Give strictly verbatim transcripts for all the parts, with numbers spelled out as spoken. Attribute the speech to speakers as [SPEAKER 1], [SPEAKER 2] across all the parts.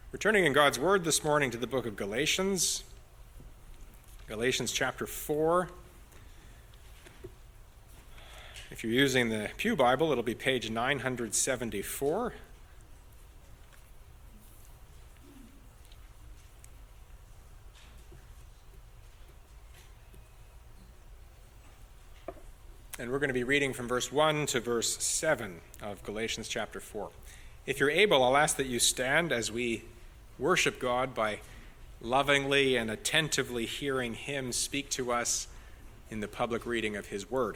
[SPEAKER 1] We're turning in God's Word this morning to the book of Galatians, Galatians chapter four. If you're using the Pew Bible, it'll be page nine seventy-four. And we're going to be reading from verse one to verse seven of Galatians chapter four. If you're able, I'll ask that you stand as we worship God by lovingly and attentively hearing Him speak to us in the public reading of His Word.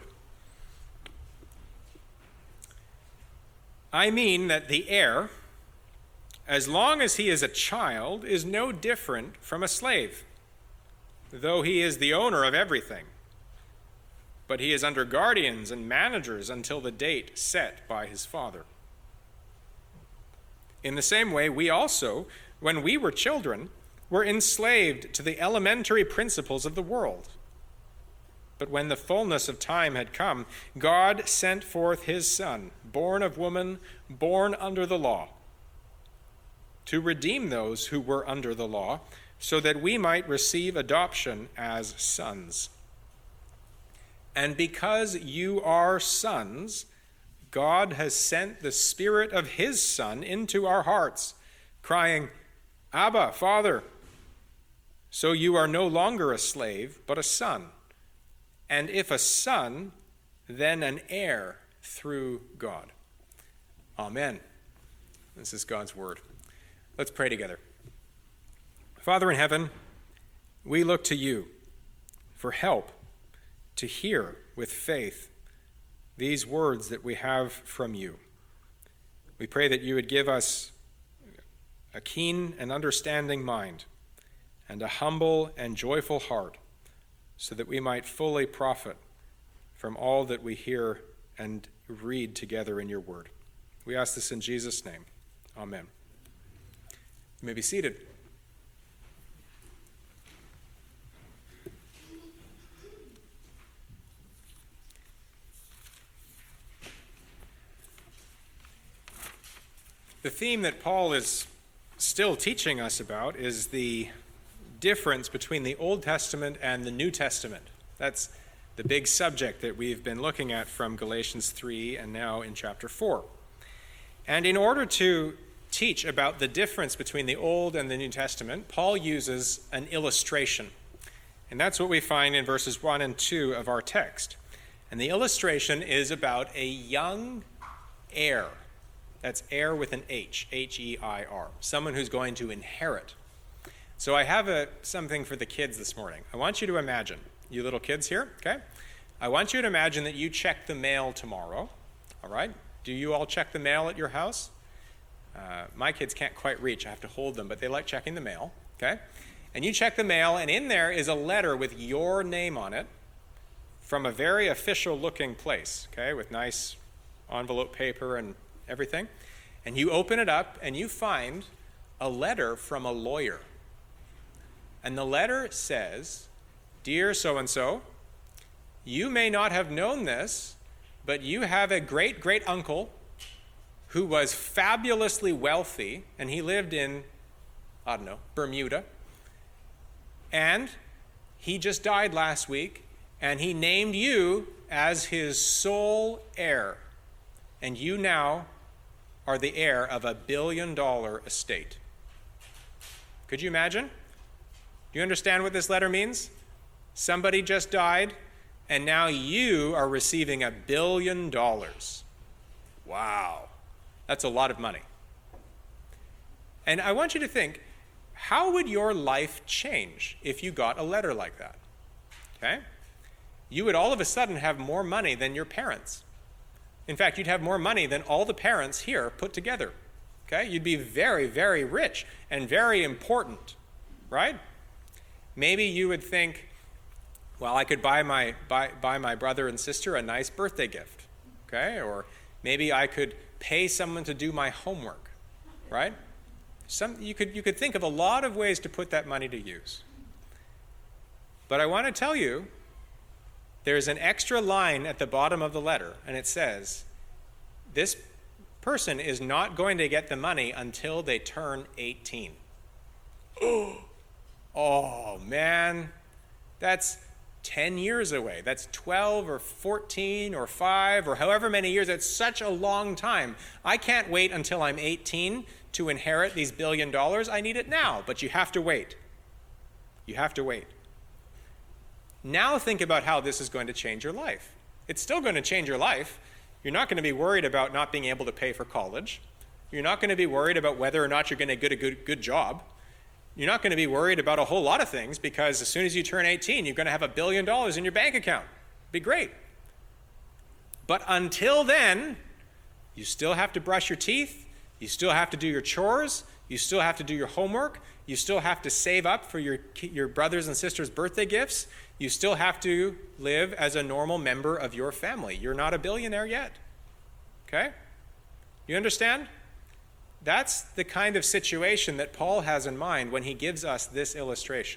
[SPEAKER 1] I mean that the heir, as long as he is a child, is no different from a slave, though he is the owner of everything. But he is under guardians and managers until the date set by his father. In the same way, we also, when we were children, were enslaved to the elementary principles of the world. But when the fullness of time had come, God sent forth his Son, born of woman, born under the law, to redeem those who were under the law, so that we might receive adoption as sons. And because you are sons, God has sent the Spirit of his Son into our hearts, crying, Abba, Father. So you are no longer a slave, but a son. And if a son, then an heir through God. Amen. This is God's word. Let's pray together. Father in heaven, we look to you for help to hear with faith these words that we have from you. We pray that you would give us a keen and understanding mind and a humble and joyful heart, so that we might fully profit from all that we hear and read together in your word. We ask this in Jesus' name. Amen. You may be seated. The theme that Paul is still teaching us about is the difference between the Old Testament and the New Testament. That's the big subject that we've been looking at from Galatians three and now in chapter four. And in order to teach about the difference between the Old and the New Testament, Paul uses an illustration. And that's what we find in verses one and two of our text. And the illustration is about a young heir. That's heir with an H, H E I R, someone who's going to inherit. So I have a, something for the kids this morning. I want you to imagine, you little kids here, okay? I want you to imagine that you check the mail tomorrow, all right? Do you all check the mail at your house? Uh, my kids can't quite reach. I have to hold them, but they like checking the mail, okay? And you check the mail, and in there is a letter with your name on it from a very official-looking place, okay, with nice envelope paper and everything. And you open it up, and you find a letter from a lawyer. And the letter says, Dear so-and-so, you may not have known this, but you have a great-great-uncle who was fabulously wealthy, and he lived in, I don't know, Bermuda. And he just died last week, and he named you as his sole heir. And you now are the heir of a billion-dollar estate. Could you imagine? Do you understand what this letter means? Somebody just died, and now you are receiving a billion dollars. Wow. That's a lot of money. And I want you to think, how would your life change if you got a letter like that? Okay? You would all of a sudden have more money than your parents. In fact, you'd have more money than all the parents here put together. Okay? You'd be very, very rich and very important, right? Maybe you would think, well, I could buy my buy, buy my brother and sister a nice birthday gift, okay? Or maybe I could pay someone to do my homework, right? Some, you could, you could think of a lot of ways to put that money to use. But I want to tell you, there's an extra line at the bottom of the letter, and it says, this person is not going to get the money until they turn eighteen. Oh, man, that's ten years away. That's twelve or fourteen or five or however many years. It's such a long time. I can't wait until I'm eighteen to inherit these billion dollars. I need it now, but you have to wait. You have to wait. Now think about how this is going to change your life. It's still going to change your life. You're not going to be worried about not being able to pay for college. You're not going to be worried about whether or not you're going to get a good, good job. You're not going to be worried about a whole lot of things because as soon as you turn eighteen, you're going to have a billion dollars in your bank account. Be great. But until then, you still have to brush your teeth. You still have to do your chores. You still have to do your homework. You still have to save up for your, your brothers and sisters' birthday gifts. You still have to live as a normal member of your family. You're not a billionaire yet. Okay? You understand? That's the kind of situation that Paul has in mind when he gives us this illustration.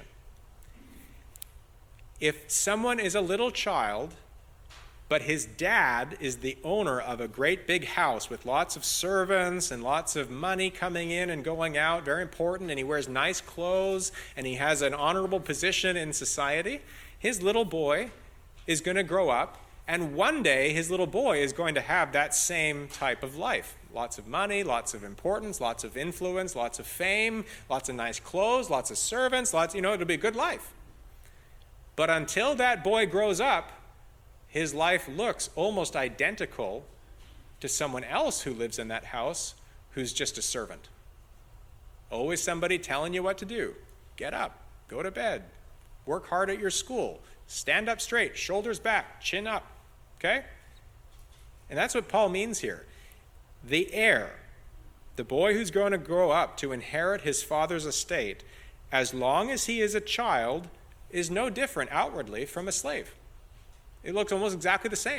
[SPEAKER 1] If someone is a little child, but his dad is the owner of a great big house with lots of servants and lots of money coming in and going out, very important, and he wears nice clothes, and he has an honorable position in society, his little boy is going to grow up, and one day his little boy is going to have that same type of life. Lots of money, lots of importance, lots of influence, lots of fame, lots of nice clothes, lots of servants, lots, you know, it'll be a good life. But until that boy grows up, his life looks almost identical to someone else who lives in that house who's just a servant. Always somebody telling you what to do. Get up, go to bed, work hard at your school, stand up straight, shoulders back, chin up, okay? And that's what Paul means here. The heir, the boy who's going to grow up to inherit his father's estate, as long as he is a child, is no different outwardly from a slave. It looks almost exactly the same.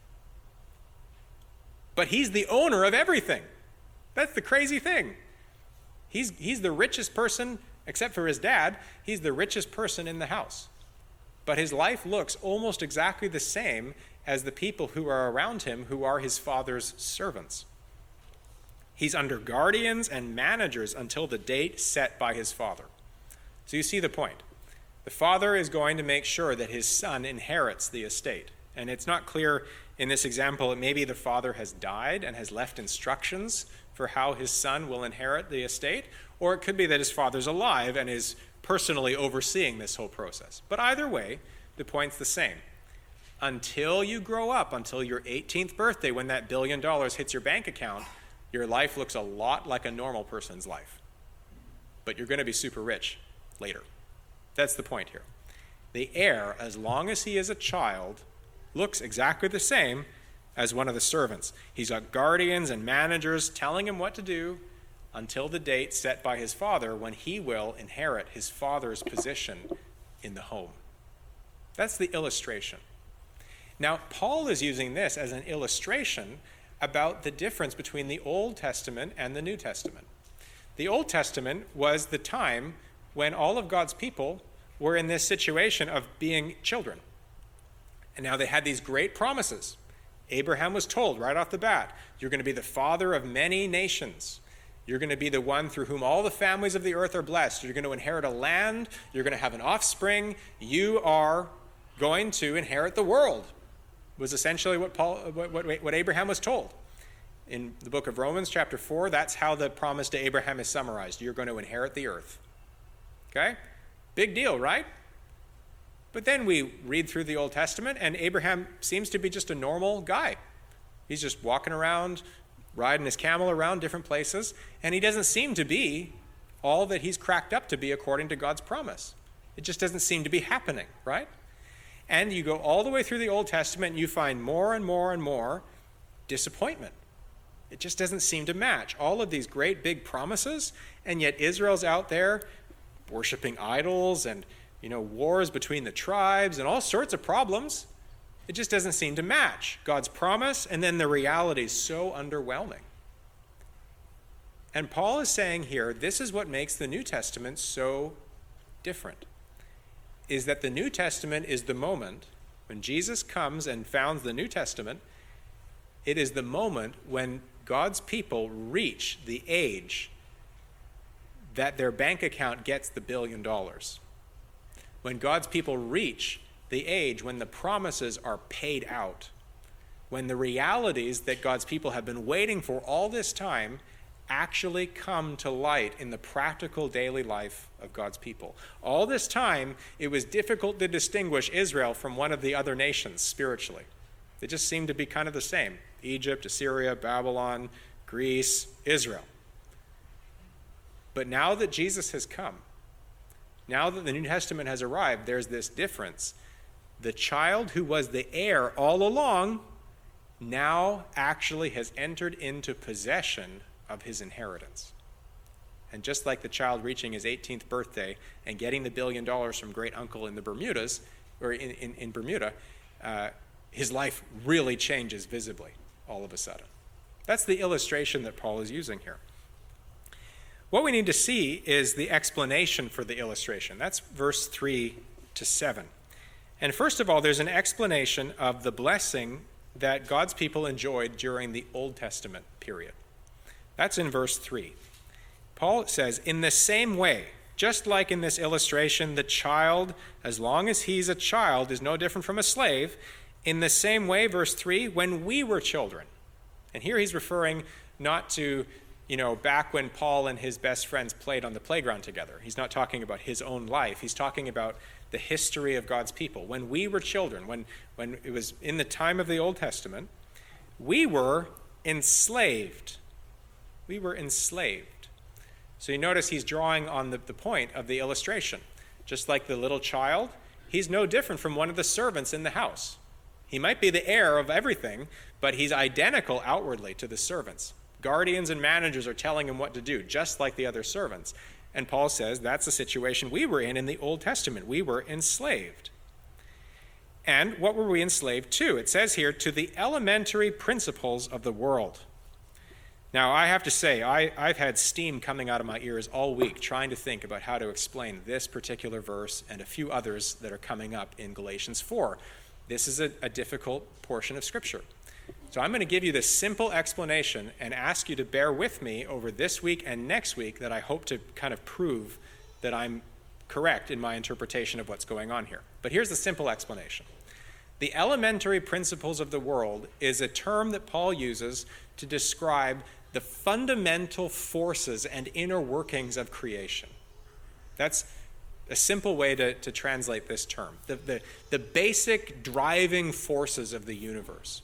[SPEAKER 1] But he's the owner of everything. That's the crazy thing. He's, he's the richest person, except for his dad, he's the richest person in the house. But his life looks almost exactly the same as the people who are around him who are his father's servants. He's under guardians and managers until the date set by his father. So you see the point. The father is going to make sure that his son inherits the estate. And it's not clear in this example that maybe the father has died and has left instructions for how his son will inherit the estate, or it could be that his father's alive and is personally overseeing this whole process. But either way, the point's the same. Until you grow up, until your eighteenth birthday, when that billion dollars hits your bank account, your life looks a lot like a normal person's life. But you're going to be super rich later. That's the point here. The heir, as long as he is a child, looks exactly the same as one of the servants. He's got guardians and managers telling him what to do until the date set by his father when he will inherit his father's position in the home. That's the illustration. Now, Paul is using this as an illustration about the difference between the Old Testament and the New Testament. The Old Testament was the time when all of God's people were in this situation of being children. And now they had these great promises. Abraham was told right off the bat, you're going to be the father of many nations. You're going to be the one through whom all the families of the earth are blessed. You're going to inherit a land. You're going to have an offspring. You are going to inherit the world, was essentially what Paul, what, what, what Abraham was told. In the book of Romans, chapter four, that's how the promise to Abraham is summarized. You're going to inherit the earth. Okay? Big deal, right? But then we read through the Old Testament, and Abraham seems to be just a normal guy. He's just walking around, riding his camel around different places, and he doesn't seem to be all that he's cracked up to be according to God's promise. It just doesn't seem to be happening, right? And you go all the way through the Old Testament, and you find more and more and more disappointment. It just doesn't seem to match. All of these great big promises, and yet Israel's out there worshiping idols and, you know, wars between the tribes and all sorts of problems. It just doesn't seem to match God's promise, and then the reality is so underwhelming. And Paul is saying here, this is what makes the New Testament so different, is that the New Testament is the moment when Jesus comes and founds the New Testament. It is the moment when God's people reach the age that their bank account gets the billion dollars, when God's people reach the age when the promises are paid out, when the realities that God's people have been waiting for all this time actually come to light in the practical daily life of God's people. All this time, it was difficult to distinguish Israel from one of the other nations spiritually. They just seemed to be kind of the same. Egypt, Assyria, Babylon, Greece, Israel. But now that Jesus has come, now that the New Testament has arrived, there's this difference. The child who was the heir all along now actually has entered into possession of his inheritance. And just like the child reaching his eighteenth birthday and getting the billion dollars from great uncle in the Bermudas, or in, in, in Bermuda, uh, his life really changes visibly all of a sudden. That's the illustration that Paul is using here. What we need to see is the explanation for the illustration. That's verse three to seven. And first of all, there's an explanation of the blessing that God's people enjoyed during the Old Testament period. That's in verse three. Paul says, in the same way, just like in this illustration, the child, as long as he's a child, is no different from a slave. In the same way, verse three, when we were children. And here he's referring not to, you know, back when Paul and his best friends played on the playground together. He's not talking about his own life. He's talking about the history of God's people. When we were children, when, when it was in the time of the Old Testament, we were enslaved. We were enslaved. So you notice he's drawing on the, the point of the illustration. Just like the little child, he's no different from one of the servants in the house. He might be the heir of everything, but he's identical outwardly to the servants. Guardians and managers are telling him what to do, just like the other servants. And Paul says that's the situation we were in in the Old Testament. We were enslaved. And what were we enslaved to? It says here, to the elementary principles of the world. Now, I have to say, I, I've had steam coming out of my ears all week trying to think about how to explain this particular verse and a few others that are coming up in Galatians four. This is a, a difficult portion of Scripture. So I'm going to give you this simple explanation and ask you to bear with me over this week and next week that I hope to kind of prove that I'm correct in my interpretation of what's going on here. But here's the simple explanation. The elementary principles of the world is a term that Paul uses to describe the fundamental forces and inner workings of creation. That's a simple way to, to translate this term. The, the, the basic driving forces of the universe.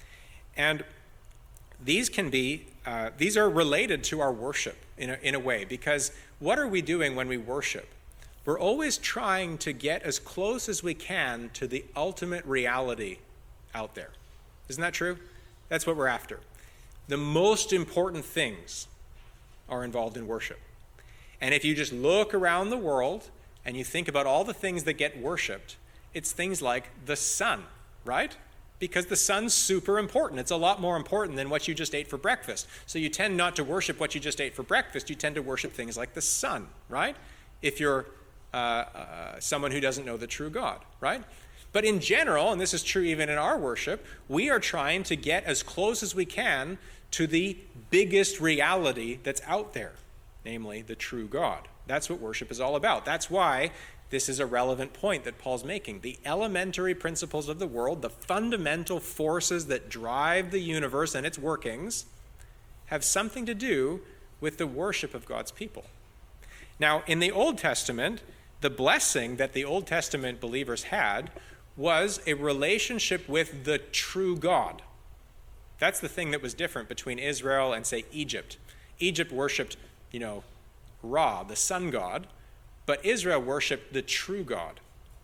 [SPEAKER 1] And these can be, uh, these are related to our worship in a, in a way, because what are we doing when we worship? We're always trying to get as close as we can to the ultimate reality out there. Isn't that true? That's what we're after. The most important things are involved in worship. And if you just look around the world and you think about all the things that get worshipped, it's things like the sun, right? Because the sun's super important. It's a lot more important than what you just ate for breakfast. So you tend not to worship what you just ate for breakfast. You tend to worship things like the sun, right? If you're uh, uh, someone who doesn't know the true God, right? But in general, and this is true even in our worship, we are trying to get as close as we can to the biggest reality that's out there, namely the true God. That's what worship is all about. That's why this is a relevant point that Paul's making. The elementary principles of the world, the fundamental forces that drive the universe and its workings, have something to do with the worship of God's people. Now, in the Old Testament, the blessing that the Old Testament believers had was a relationship with the true God. That's the thing that was different between Israel and, say, Egypt. Egypt worshipped, you know, Ra, the sun god, but Israel worshipped the true God.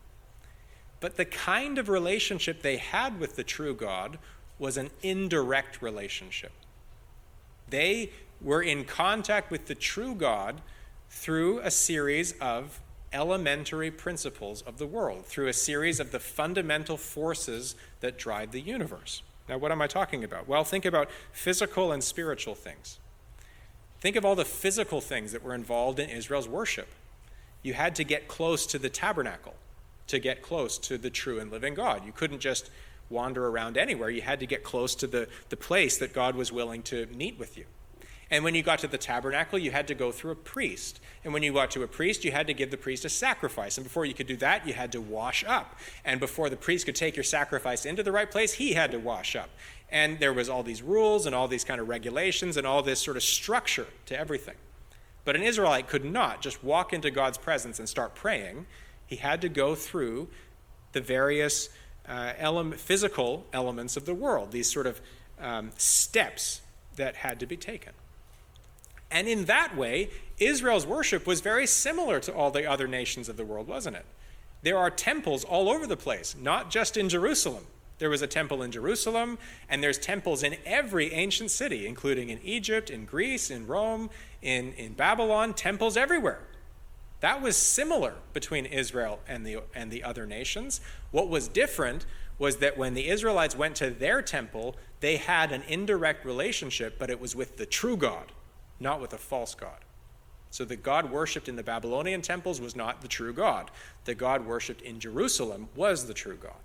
[SPEAKER 1] But the kind of relationship they had with the true God was an indirect relationship. They were in contact with the true God through a series of elementary principles of the world, through a series of the fundamental forces that drive the universe. Now, what am I talking about? Well, think about physical and spiritual things. Think of all the physical things that were involved in Israel's worship. You had to get close to the tabernacle to get close to the true and living God. You couldn't just wander around anywhere. You had to get close to the, the place that God was willing to meet with you. And when you got to the tabernacle, you had to go through a priest. And when you got to a priest, you had to give the priest a sacrifice. And before you could do that, you had to wash up. And before the priest could take your sacrifice into the right place, he had to wash up. And there was all these rules and all these kind of regulations and all this sort of structure to everything. But an Israelite could not just walk into God's presence and start praying. He had to go through the various uh, ele- physical elements of the world, these sort of um, steps that had to be taken. And in that way, Israel's worship was very similar to all the other nations of the world, wasn't it? There are temples all over the place, not just in Jerusalem. There was a temple in Jerusalem, and there's temples in every ancient city, including in Egypt, in Greece, in Rome, in, in Babylon, temples everywhere. That was similar between Israel and the, and the other nations. What was different was that when the Israelites went to their temple, they had an indirect relationship, but it was with the true God, not with a false god. So the God worshipped in the Babylonian temples was not the true God. The God worshipped in Jerusalem was the true God.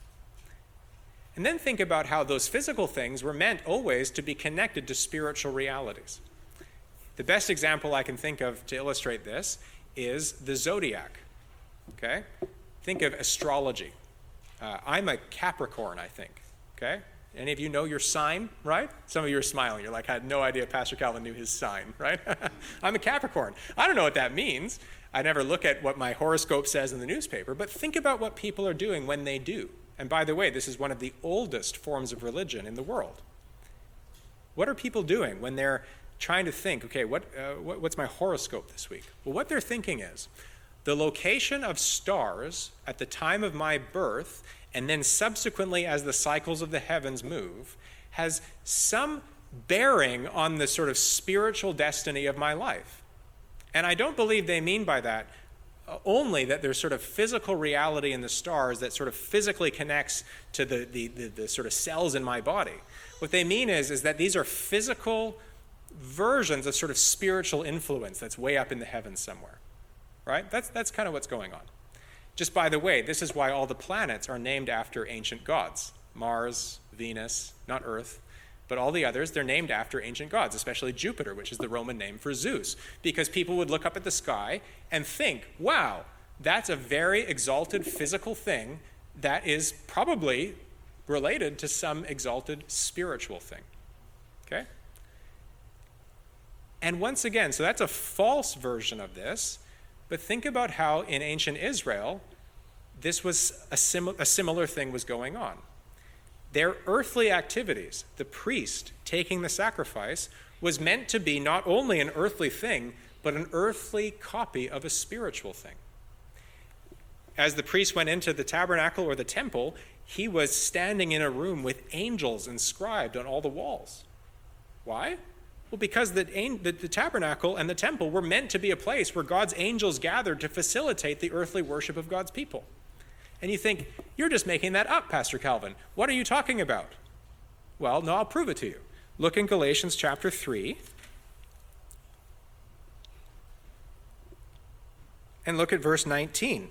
[SPEAKER 1] And then think about how those physical things were meant always to be connected to spiritual realities. The best example I can think of to illustrate this is the zodiac. Okay? Think of astrology. Uh, I'm a Capricorn, I think. Okay? Any of you know your sign, right? Some of you are smiling. You're like, I had no idea Pastor Calvin knew his sign, right? I'm a Capricorn. I don't know what that means. I never look at what my horoscope says in the newspaper, but think about what people are doing when they do. And by the way, this is one of the oldest forms of religion in the world. What are people doing when they're trying to think, okay, what, uh, what what's my horoscope this week? Well, what they're thinking is, the location of stars at the time of my birth and then subsequently as the cycles of the heavens move, has some bearing on the sort of spiritual destiny of my life. And I don't believe they mean by that only that there's sort of physical reality in the stars that sort of physically connects to the, the, the, the sort of cells in my body. What they mean is, is that these are physical versions of sort of spiritual influence that's way up in the heavens somewhere. Right? That's, that's kind of what's going on. Just by the way, this is why all the planets are named after ancient gods. Mars, Venus, not Earth, but all the others, they're named after ancient gods, especially Jupiter, which is the Roman name for Zeus, because people would look up at the sky and think, wow, that's a very exalted physical thing that is probably related to some exalted spiritual thing. Okay? And once again, so that's a false version of this. But think about how in ancient Israel, this was a, sim- a similar thing was going on. Their earthly activities, the priest taking the sacrifice, was meant to be not only an earthly thing, but an earthly copy of a spiritual thing. As the priest went into the tabernacle or the temple, he was standing in a room with angels inscribed on all the walls. Why? Well, because the, the, the tabernacle and the temple were meant to be a place where God's angels gathered to facilitate the earthly worship of God's people. And you think, you're just making that up, Pastor Calvin. What are you talking about? Well, no, I'll prove it to you. Look in Galatians chapter three. And look at verse nineteen.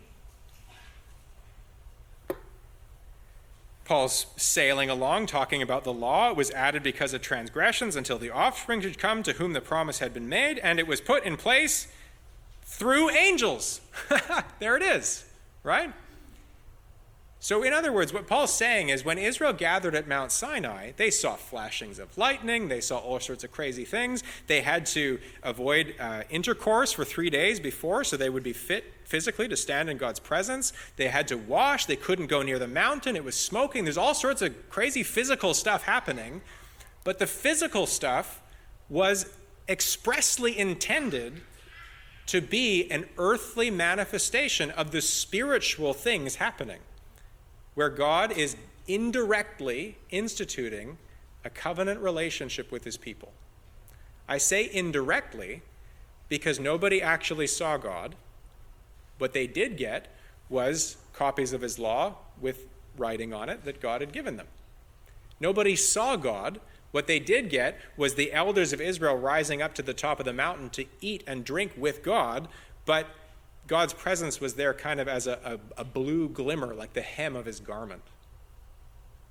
[SPEAKER 1] Paul's sailing along, talking about the law. It was added because of transgressions until the offspring should come to whom the promise had been made, and it was put in place through angels. There it is, right? So in other words, what Paul's saying is when Israel gathered at Mount Sinai, they saw flashings of lightning, they saw all sorts of crazy things. They had to avoid uh, intercourse for three days before so they would be fit physically to stand in God's presence. They had to wash, they couldn't go near the mountain, it was smoking. There's all sorts of crazy physical stuff happening, but the physical stuff was expressly intended to be an earthly manifestation of the spiritual things happening, where God is indirectly instituting a covenant relationship with his people. I say indirectly because nobody actually saw God. What they did get was copies of his law with writing on it that God had given them. Nobody saw God. What they did get was the elders of Israel rising up to the top of the mountain to eat and drink with God, but God's presence was there kind of as a, a, a blue glimmer, like the hem of his garment.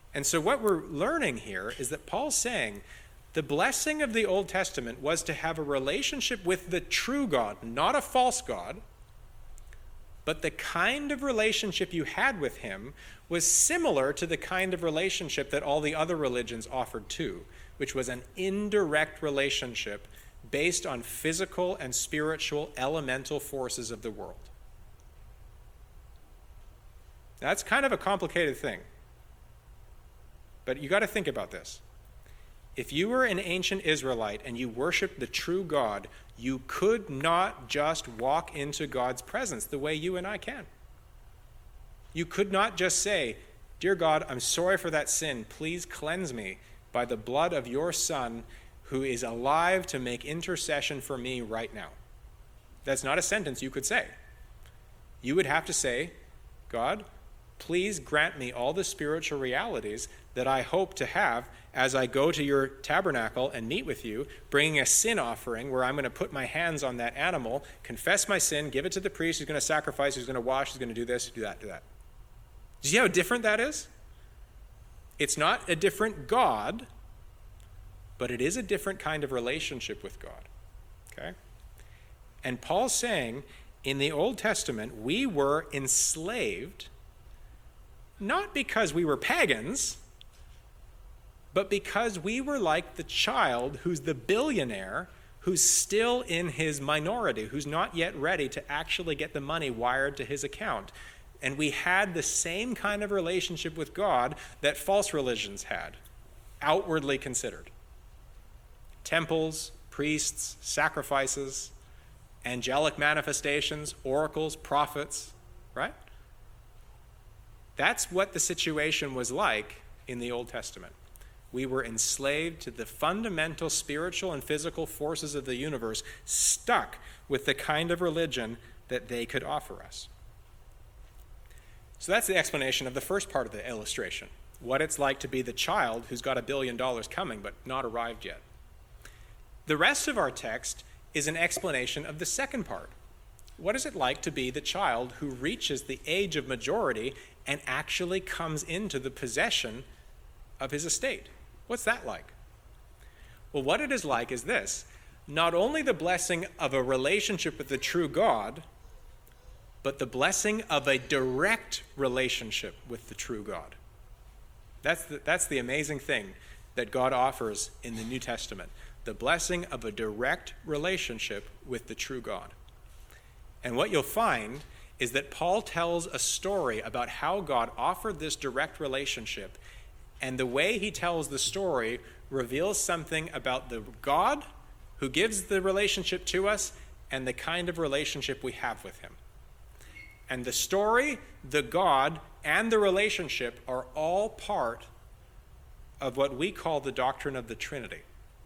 [SPEAKER 1] And so what we're learning here is that Paul's saying the blessing of the Old Testament was to have a relationship with the true God, not a false God, but the kind of relationship you had with him was similar to the kind of relationship that all the other religions offered too, which was an indirect relationship based on physical and spiritual elemental forces of the world. That's kind of a complicated thing. But you got to think about this. If you were an ancient Israelite and you worshiped the true God, you could not just walk into God's presence the way you and I can. You could not just say, "Dear God, I'm sorry for that sin. Please cleanse me by the blood of your Son who is alive to make intercession for me right now." That's not a sentence you could say. You would have to say, "God, please grant me all the spiritual realities that I hope to have as I go to your tabernacle and meet with you, bringing a sin offering where I'm going to put my hands on that animal, confess my sin, give it to the priest who's going to sacrifice, who's going to wash, who's going to do this, do that, do that." Do you see how different that is? It's not a different God, but it is a different kind of relationship with God. Okay? And Paul's saying, in the Old Testament, we were enslaved not because we were pagans, but because we were like the child who's the billionaire who's still in his minority, who's not yet ready to actually get the money wired to his account. And we had the same kind of relationship with God that false religions had, outwardly considered. Temples, priests, sacrifices, angelic manifestations, oracles, prophets, right? That's what the situation was like in the Old Testament. We were enslaved to the fundamental spiritual and physical forces of the universe, stuck with the kind of religion that they could offer us. So that's the explanation of the first part of the illustration, what it's like to be the child who's got a billion dollars coming but not arrived yet. The rest of our text is an explanation of the second part. What is it like to be the child who reaches the age of majority and actually comes into the possession of his estate? What's that like? Well, what it is like is this. Not only the blessing of a relationship with the true God, but the blessing of a direct relationship with the true God. That's the, that's the amazing thing that God offers in the New Testament. The blessing of a direct relationship with the true God. And what you'll find is that Paul tells a story about how God offered this direct relationship, and the way he tells the story reveals something about the God who gives the relationship to us and the kind of relationship we have with him. And the story, the God, and the relationship are all part of what we call the doctrine of the Trinity.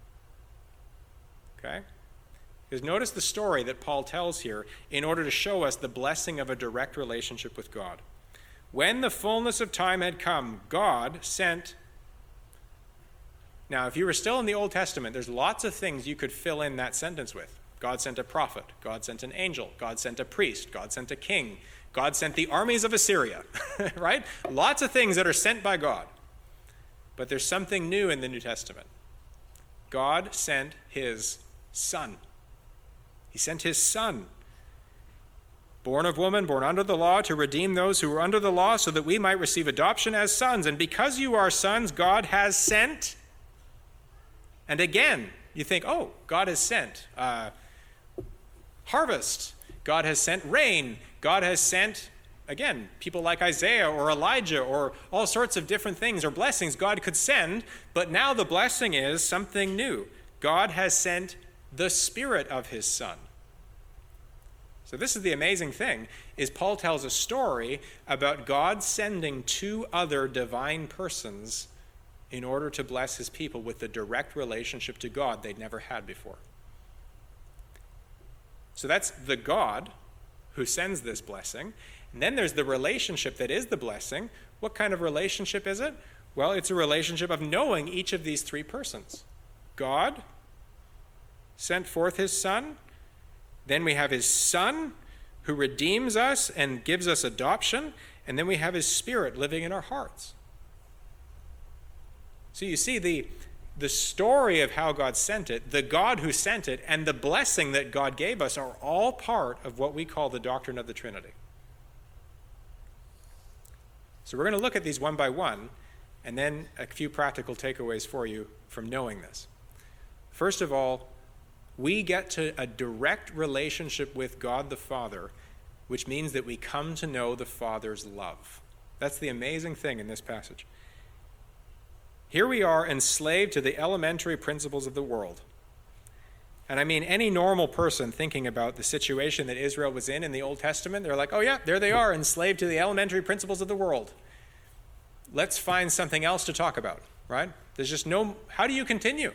[SPEAKER 1] Okay? Because notice the story that Paul tells here in order to show us the blessing of a direct relationship with God. When the fullness of time had come, God sent... Now, if you were still in the Old Testament, there's lots of things you could fill in that sentence with. God sent a prophet. God sent an angel. God sent a priest. God sent a king. God sent the armies of Assyria, right? Lots of things that are sent by God. But there's something new in the New Testament. God sent his Son. He sent his Son, born of woman, born under the law, to redeem those who were under the law so that we might receive adoption as sons. And because you are sons, God has sent. And again, you think, oh, God has sent uh, harvest. God has sent rain. God has sent, again, people like Isaiah or Elijah or all sorts of different things or blessings God could send. But now the blessing is something new. God has sent the Spirit of his Son. So this is the amazing thing, is Paul tells a story about God sending two other divine persons in order to bless his people with the direct relationship to God they'd never had before. So that's the God who sends this blessing. And then there's the relationship that is the blessing. What kind of relationship is it? Well, it's a relationship of knowing each of these three persons. God sent forth his Son. Then we have his Son who redeems us and gives us adoption. And then we have his Spirit living in our hearts. So you see the, the story of how God sent it, the God who sent it, and the blessing that God gave us are all part of what we call the doctrine of the Trinity. So we're going to look at these one by one, and then a few practical takeaways for you from knowing this. First of all, we get to a direct relationship with God the Father, which means that we come to know the Father's love. That's the amazing thing in this passage. Here we are enslaved to the elementary principles of the world. And I mean, any normal person thinking about the situation that Israel was in in the Old Testament, they're like, oh yeah, there they are, enslaved to the elementary principles of the world. Let's find something else to talk about, right? There's just no, how do you continue?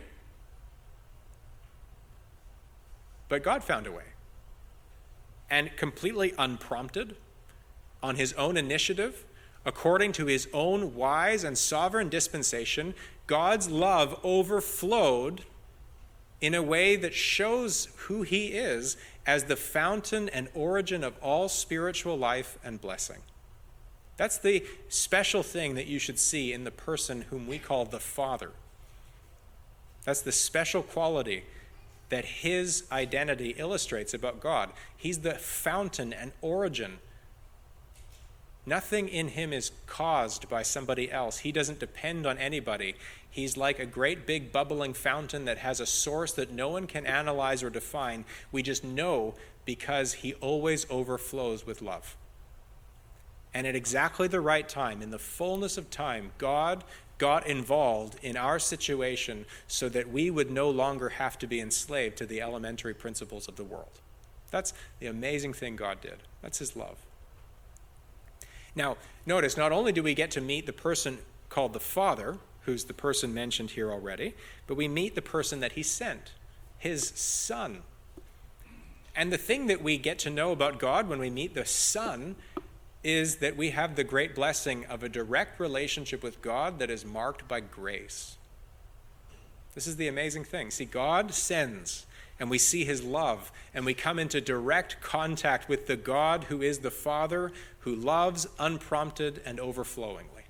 [SPEAKER 1] But God found a way. And completely unprompted, on his own initiative, according to his own wise and sovereign dispensation, God's love overflowed in a way that shows who he is as the fountain and origin of all spiritual life and blessing. That's the special thing that you should see in the person whom we call the Father. That's the special quality that his identity illustrates about God. He's the fountain and origin. Nothing in him is caused by somebody else. He doesn't depend on anybody. He's like a great big bubbling fountain that has a source that no one can analyze or define. We just know because he always overflows with love. And at exactly the right time, in the fullness of time, God got involved in our situation so that we would no longer have to be enslaved to the elementary principles of the world. That's the amazing thing God did. That's his love. Now, notice, not only do we get to meet the person called the Father, who's the person mentioned here already, but we meet the person that he sent, his Son. And the thing that we get to know about God when we meet the Son is that we have the great blessing of a direct relationship with God that is marked by grace. This is the amazing thing. See, God sends, and we see his love, and we come into direct contact with the God who is the Father, who loves unprompted and overflowingly.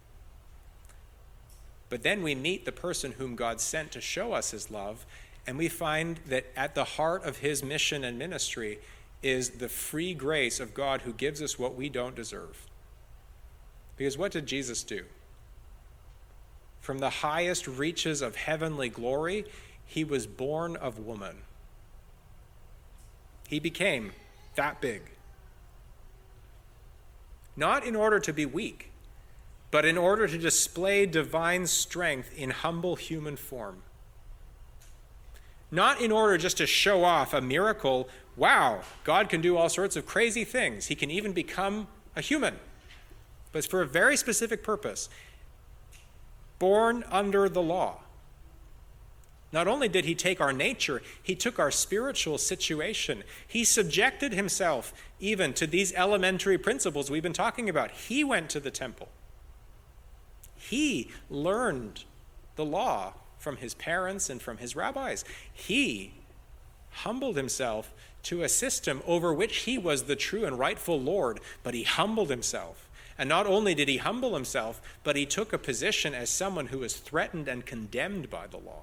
[SPEAKER 1] But then we meet the person whom God sent to show us his love, and we find that at the heart of his mission and ministry is the free grace of God who gives us what we don't deserve. Because what did Jesus do? From the highest reaches of heavenly glory, he was born of woman. He became that big. Not in order to be weak, but in order to display divine strength in humble human form. Not in order just to show off a miracle. Wow, God can do all sorts of crazy things. He can even become a human. But it's for a very specific purpose. Born under the law. Not only did he take our nature, he took our spiritual situation. He subjected himself even to these elementary principles we've been talking about. He went to the temple. He learned the law from his parents and from his rabbis. He humbled himself to a system over which he was the true and rightful Lord, but he humbled himself. And not only did he humble himself, but he took a position as someone who was threatened and condemned by the law.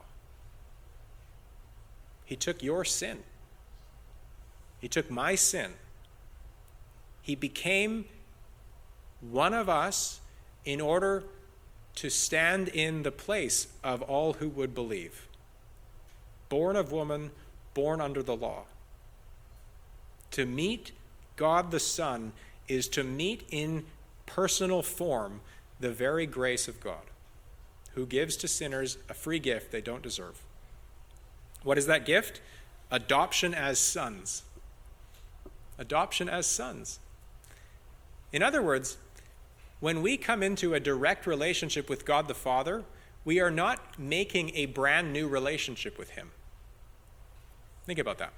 [SPEAKER 1] He took your sin. He took my sin. He became one of us in order to stand in the place of all who would believe. Born of woman, born under the law. To meet God the Son is to meet in personal form the very grace of God, who gives to sinners a free gift they don't deserve. What is that gift? Adoption as sons. Adoption as sons. In other words, when we come into a direct relationship with God the Father, we are not making a brand new relationship with him. Think about that.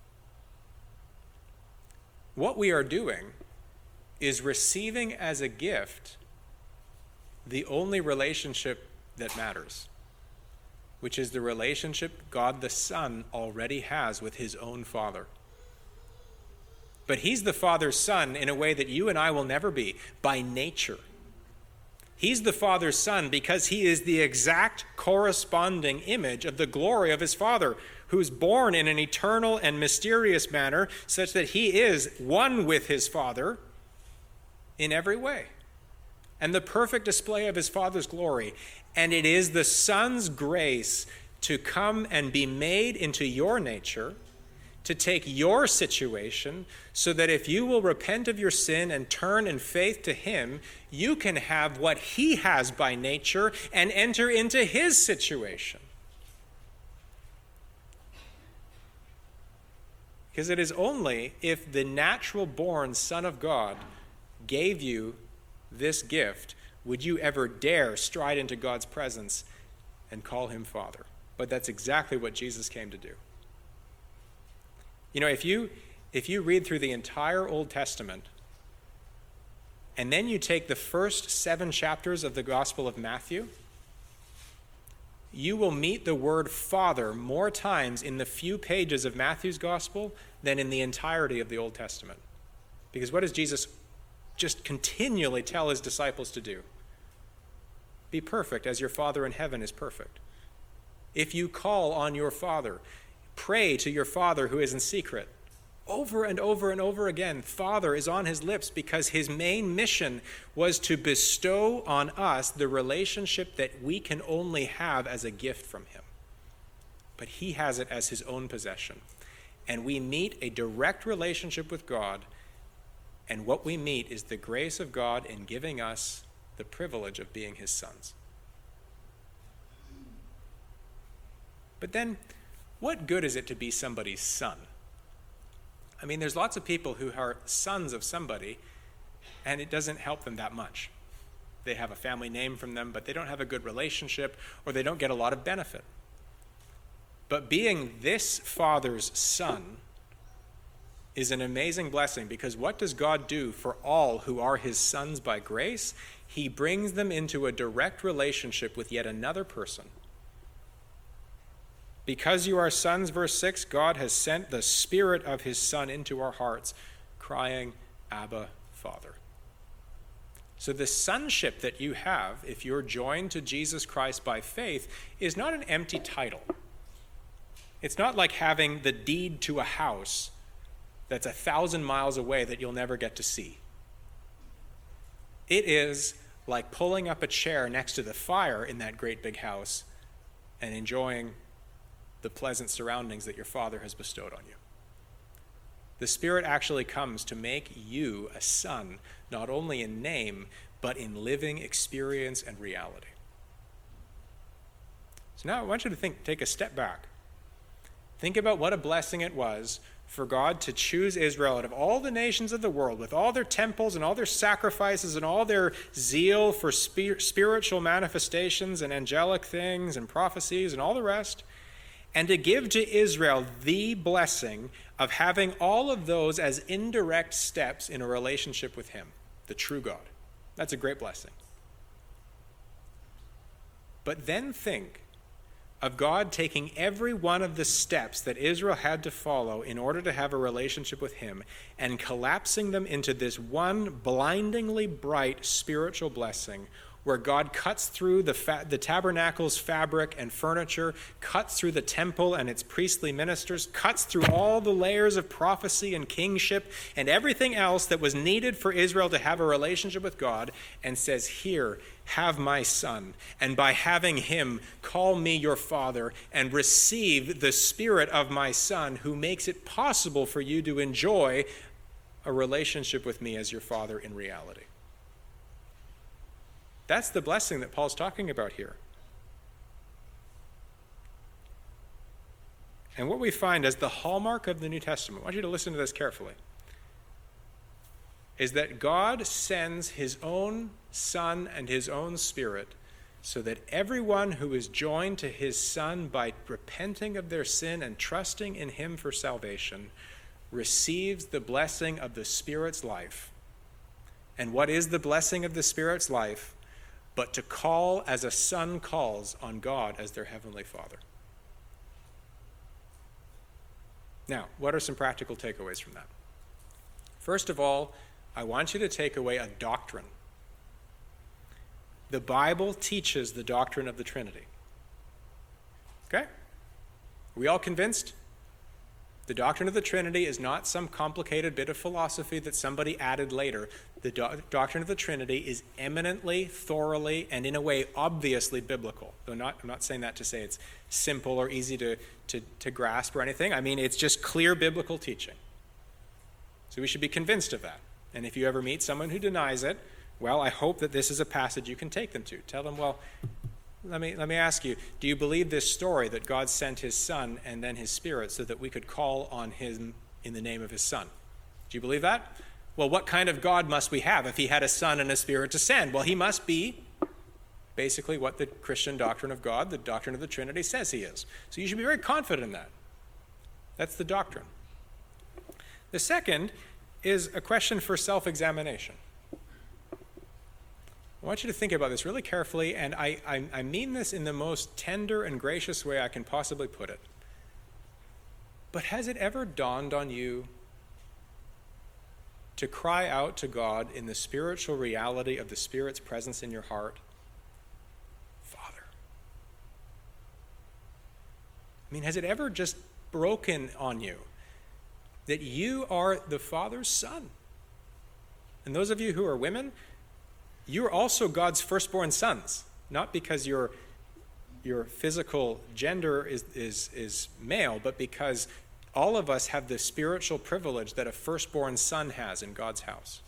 [SPEAKER 1] What we are doing is receiving as a gift the only relationship that matters, which is the relationship God the Son already has with his own Father. But he's the Father's Son in a way that you and I will never be, by nature. He's the Father's Son because he is the exact corresponding image of the glory of his Father, who's born in an eternal and mysterious manner, such that he is one with his Father in every way, and the perfect display of his Father's glory. And it is the Son's grace to come and be made into your nature, to take your situation, so that if you will repent of your sin and turn in faith to him, you can have what he has by nature and enter into his situation. Because it is only if the natural-born Son of God gave you this gift would you ever dare stride into God's presence and call him Father. But that's exactly what Jesus came to do. You know, if you if you read through the entire Old Testament, and then you take the first seven chapters of the Gospel of Matthew, you will meet the word Father more times in the few pages of Matthew's Gospel than in the entirety of the Old Testament. Because what does Jesus just continually tell his disciples to do? Be perfect as your Father in heaven is perfect. If you call on your Father, pray to your Father who is in secret. Over and over and over again, Father is on his lips because his main mission was to bestow on us the relationship that we can only have as a gift from him. But he has it as his own possession. And we meet a direct relationship with God, and what we meet is the grace of God in giving us the privilege of being his sons. But then, what good is it to be somebody's son? I mean, there's lots of people who are sons of somebody, and it doesn't help them that much. They have a family name from them, but they don't have a good relationship, or they don't get a lot of benefit. But being this Father's son is an amazing blessing, because what does God do for all who are his sons by grace? He brings them into a direct relationship with yet another person. Because you are sons, verse six, God has sent the Spirit of his Son into our hearts, crying, Abba, Father. So the sonship that you have, if you're joined to Jesus Christ by faith, is not an empty title. It's not like having the deed to a house that's a thousand miles away that you'll never get to see. It is like pulling up a chair next to the fire in that great big house and enjoying the pleasant surroundings that your Father has bestowed on you. The Spirit actually comes to make you a son, not only in name, but in living experience and reality. So now I want you to think, take a step back. Think about what a blessing it was for God to choose Israel out of all the nations of the world, with all their temples and all their sacrifices and all their zeal for spe- spiritual manifestations and angelic things and prophecies and all the rest, and to give to Israel the blessing of having all of those as indirect steps in a relationship with him, the true God. That's a great blessing. But then think of God taking every one of the steps that Israel had to follow in order to have a relationship with him and collapsing them into this one blindingly bright spiritual blessing, where God cuts through the, fa- the tabernacle's fabric and furniture, cuts through the temple and its priestly ministers, cuts through all the layers of prophecy and kingship and everything else that was needed for Israel to have a relationship with God, and says, here, have my son, and by having him, call me your father, and receive the Spirit of my Son, who makes it possible for you to enjoy a relationship with me as your Father in reality. That's the blessing that Paul's talking about here. And what we find as the hallmark of the New Testament, I want you to listen to this carefully, is that God sends his own Son and his own Spirit so that everyone who is joined to his Son by repenting of their sin and trusting in him for salvation receives the blessing of the Spirit's life. And what is the blessing of the Spirit's life? But to call as a son calls on God as their heavenly Father. Now, what are some practical takeaways from that? First of all, I want you to take away a doctrine. The Bible teaches the doctrine of the Trinity. Okay? Are we all convinced? The doctrine of the Trinity is not some complicated bit of philosophy that somebody added later. The do- doctrine of the Trinity is eminently, thoroughly, and in a way obviously biblical. Though not, I'm not saying that to say it's simple or easy to, to, to grasp or anything. I mean, it's just clear biblical teaching. So we should be convinced of that. And if you ever meet someone who denies it, well, I hope that this is a passage you can take them to. Tell them, well, let me let me ask you, do you believe this story that God sent his Son and then his Spirit so that we could call on him in the name of his Son? Do you believe that? Well, what kind of God must we have if he had a Son and a Spirit to send? Well, he must be basically what the Christian doctrine of God, the doctrine of the Trinity, says he is. So you should be very confident in that. That's the doctrine. The second is a question for self-examination. I want you to think about this really carefully, and I, I, I mean this in the most tender and gracious way I can possibly put it. But has it ever dawned on you to cry out to God in the spiritual reality of the Spirit's presence in your heart? Father. I mean, has it ever just broken on you that you are the Father's Son? And those of you who are women, you're also God's firstborn sons, not because your, your physical gender is, is, is male, but because all of us have the spiritual privilege that a firstborn son has in God's house.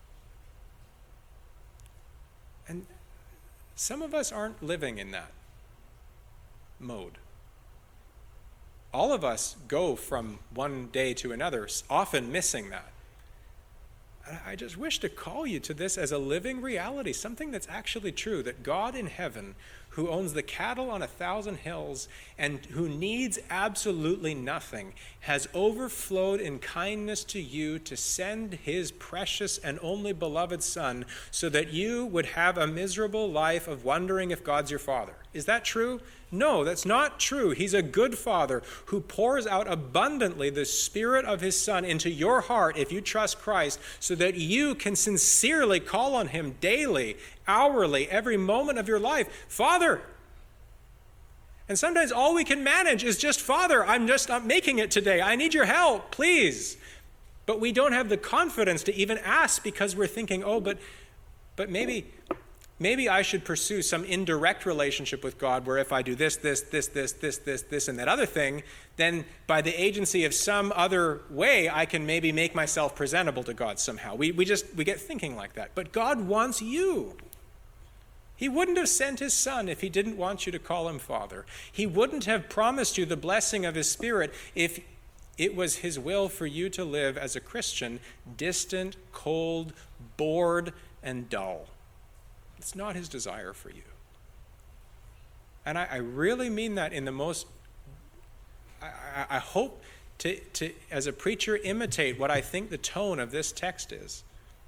[SPEAKER 1] And some of us aren't living in that mode. All of us go from one day to another, often missing that. I just wish to call you to this as a living reality, something that's actually true, that God in heaven, who owns the cattle on a thousand hills and who needs absolutely nothing, has overflowed in kindness to you to send his precious and only beloved Son so that you would have a miserable life of wondering if God's your Father. Is that true? No, that's not true. He's a good Father who pours out abundantly the Spirit of his Son into your heart if you trust Christ so that you can sincerely call on him daily, hourly, every moment of your life. Father. And sometimes all we can manage is just, Father, I'm just not making it today. I need your help, please. But we don't have the confidence to even ask because we're thinking, oh, but, but maybe... Maybe I should pursue some indirect relationship with God where if I do this, this, this, this, this, this, this, and that other thing, then by the agency of some other way, I can maybe make myself presentable to God somehow. We, we just, we get thinking like that. But God wants you. He wouldn't have sent his Son if he didn't want you to call him Father. He wouldn't have promised you the blessing of his Spirit if it was his will for you to live as a Christian, distant, cold, bored, and dull. It's not his desire for you. And I, I really mean that in the most, I, I, I hope to, to, as a preacher, imitate what I think the tone of this text is.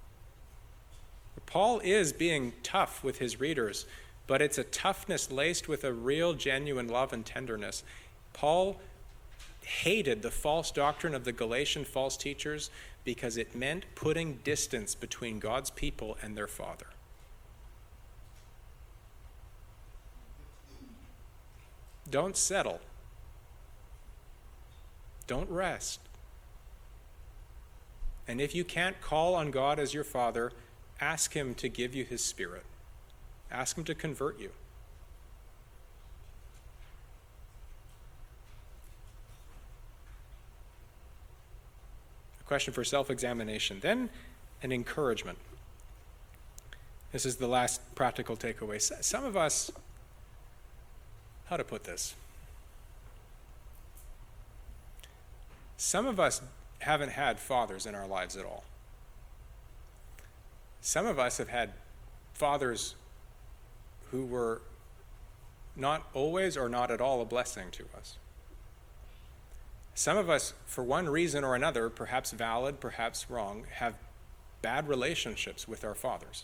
[SPEAKER 1] Paul is being tough with his readers, but it's a toughness laced with a real, genuine love and tenderness. Paul hated the false doctrine of the Galatian false teachers because it meant putting distance between God's people and their Father. Don't settle. Don't rest. And if you can't call on God as your Father, ask him to give you his Spirit. Ask him to convert you. A question for self-examination. Then an encouragement. This is the last practical takeaway. Some of us, how to put this? Some of us haven't had fathers in our lives at all. Some of us have had fathers who were not always or not at all a blessing to us. Some of us, for one reason or another, perhaps valid, perhaps wrong, have bad relationships with our fathers.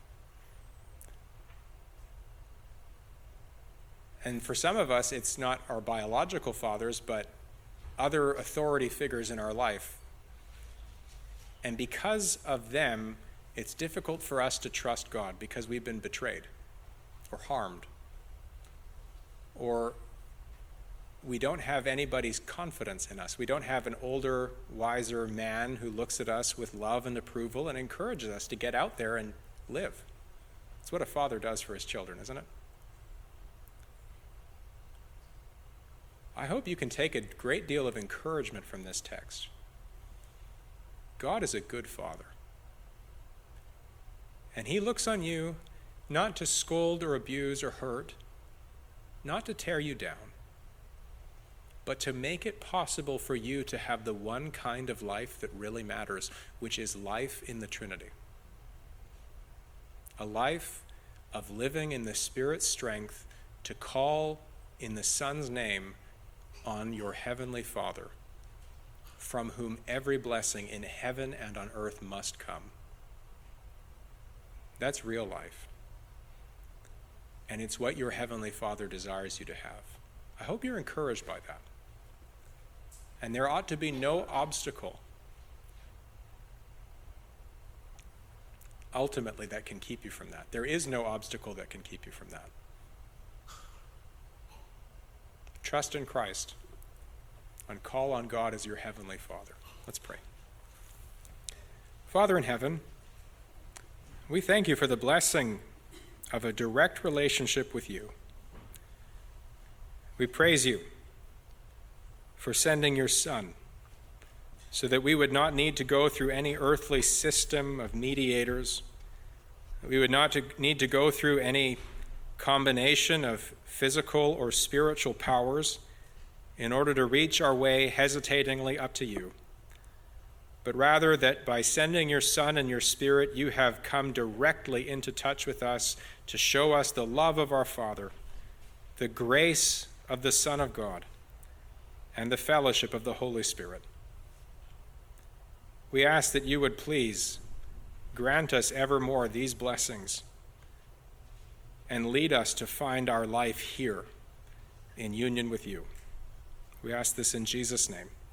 [SPEAKER 1] And for some of us, it's not our biological fathers, but other authority figures in our life. And because of them, it's difficult for us to trust God because we've been betrayed. or harmed, or we don't have anybody's confidence in us. We don't have an older, wiser man who looks at us with love and approval and encourages us to get out there and live. It's what a father does for his children, isn't it? I hope you can take a great deal of encouragement from this text. God is a good father. And he looks on you not to scold or abuse or hurt, not to tear you down, but to make it possible for you to have the one kind of life that really matters, which is life in the Trinity. A life of living in the Spirit's strength to call in the Son's name on your heavenly Father, from whom every blessing in heaven and on earth must come. That's real life. And it's what your heavenly Father desires you to have. I hope you're encouraged by that. And there ought to be no obstacle ultimately that can keep you from that. There is no obstacle that can keep you from that. Trust in Christ and call on God as your heavenly Father. Let's pray. Father in heaven, we thank you for the blessing of a direct relationship with you. We praise you for sending your Son so that we would not need to go through any earthly system of mediators. We would not to need to go through any combination of physical or spiritual powers in order to reach our way hesitatingly up to you, but rather that by sending your Son and your Spirit, you have come directly into touch with us to show us the love of our Father, the grace of the Son of God, and the fellowship of the Holy Spirit. We ask that you would please grant us evermore these blessings and lead us to find our life here in union with you. We ask this in Jesus' name.